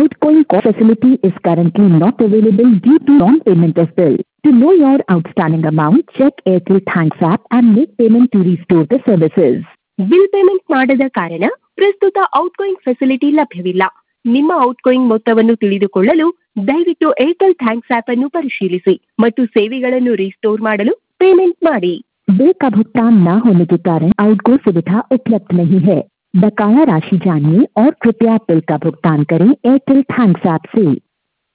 outgoing call facility is currently not available due to non-payment of bill. To know your outstanding amount, check Airtel Thanks app and make payment to restore the services. Bill payment ಮಾಡದ ಕಾರಣ ಪ್ರಸ್ತುತ outgoing facility ಲಭ್ಯವಿಲ್ಲ. ನಿಮ್ಮ outgoing ಮೊತ್ತವನ್ನು ತಿಳಿದುಕೊಳ್ಳಲು ದಯವಿಟ್ಟು Airtel thanks app ಅನ್ನು ಪರಿಶೀಲಿಸಿ ಮತ್ತು ಸೇವೆಗಳನ್ನು ರಿಸ್ಟೋರ್ ಮಾಡಲು ಪೇಮೆಂಟ್ ಮಾಡಿ. बिल का भुगतान न होने के कारण आउटगोइंग सुविधा उपलब्ध नहीं है. बकाया राशि जानिए और कृपया बिल का भुगतान करें एयरटेल थैंक्स ऐप से.